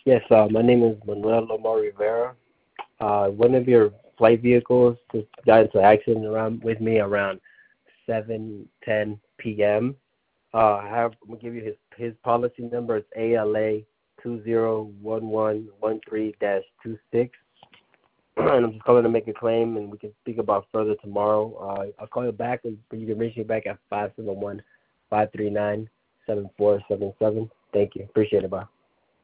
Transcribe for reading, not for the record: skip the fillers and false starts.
Yes, my name is Manuel Lomar Rivera. One of your flight vehicles just got into accident around with me around 7:10 p.m. I'm gonna give you his policy number. It's ALA 201113-26, and I'm just calling to make a claim, and we can speak about further tomorrow. I'll call you back, but you can reach me back at 571-539-7477. Thank you. Appreciate it. Bye.